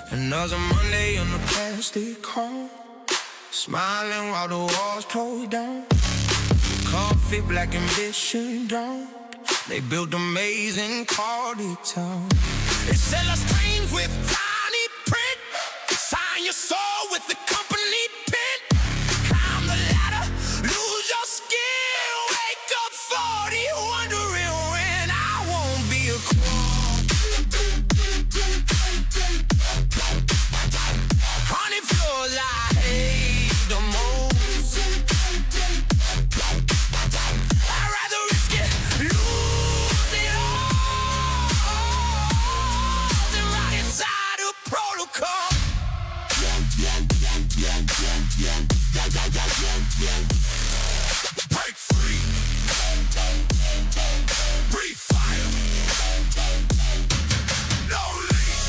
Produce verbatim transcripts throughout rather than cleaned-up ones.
Another Monday on the plastic car, smiling while the walls close down. Coffee, black ambition down. They built amazing quality town. They sell us dreams with tiny print. Sign your soul with the company pen. Climb the ladder, lose your skill. Wake up forty, wondering when I won't be a queen. Honey floors I hate the most. I'd rather risk it, lose it all, than ride inside a protocol. Break free, breathe fire, no leash.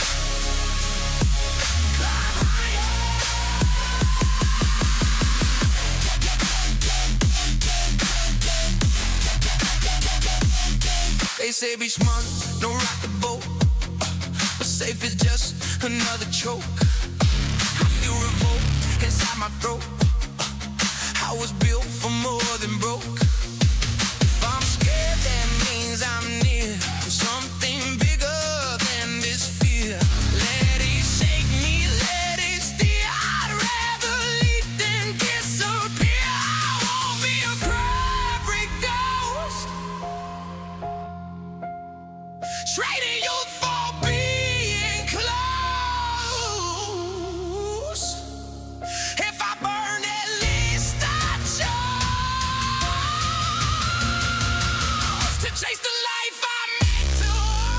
They say be smart, don't rock the boat, but safe is just another choke. I feel revolt inside my throat. I was built for more than broke. If I'm scared, that means I'm near something bigger than this fear. Let it shake me, let it steer. I'd rather lead than disappear. I won't be a cry-free ghost, trading you for being close. If I burn, at least I chose to chase the life I meant to.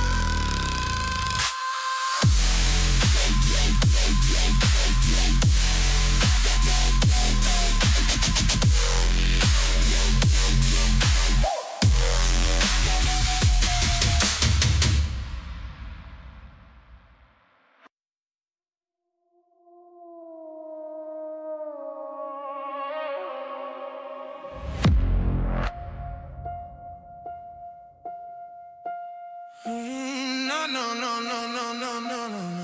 Mm, No, no, no, no, no, no, no, no, no.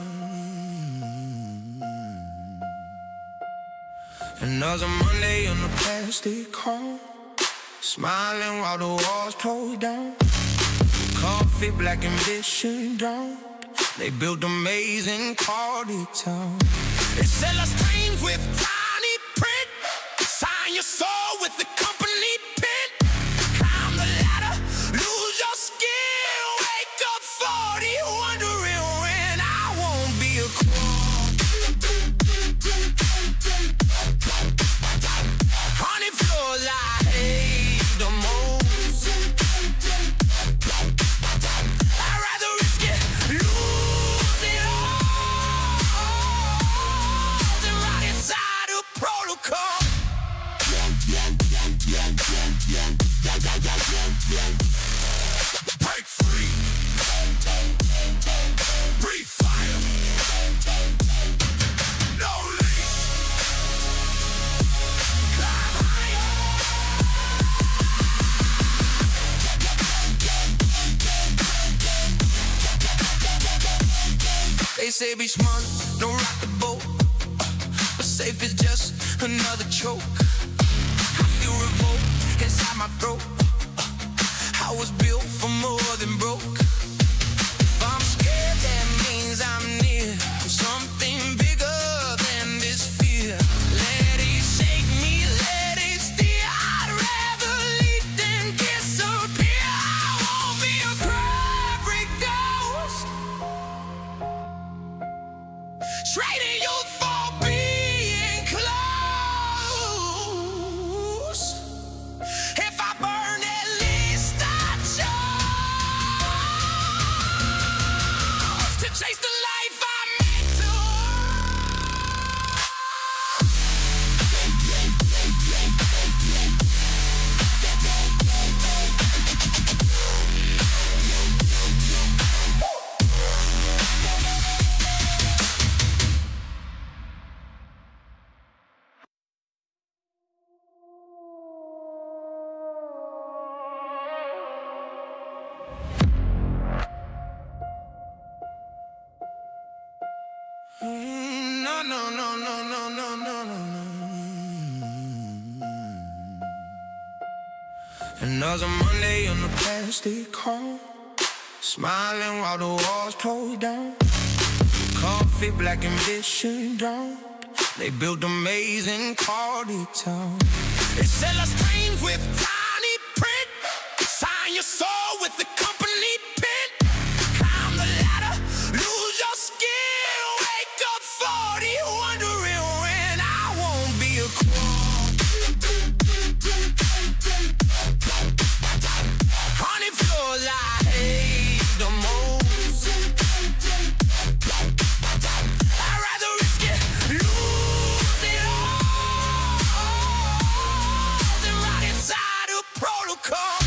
Another Monday on the plastic car, smiling while the walls close down. Coffee, black ambition down. They built amazing quality town. They sell us dreams with tiny print. Sign your soul with the company pen. Climb the ladder, lose your skill. Wake up forty, wondering when I won't be a queen. Honey floors I hate the most. I'd rather risk it, lose it all, than ride inside a protocol. Break free, breathe fire, no leash. Climb higher. They say be smart, don't rock the boat, but safe is just another choke. I feel revolt inside my throat. I was built for more than broke. If I'm scared, that means I'm near something bigger than this fear. Let it shake me, let it steer. I'd rather lead than disappear. I won't be a cry-free ghost, trading you for being close. If I burn, at least I chose to chase the life I meant to. Another Monday on the plastic home, smiling while the walls close down. Coffee, black ambition down. They built amazing quality town. They sell us dreams with tiny print. Sign your soul with the company pen. Climb the ladder, lose your skin. Wake up forty, wondering when I won't be a queen. Honey floors I hate the most. I'd rather risk it, lose it all, than ride inside a protocol.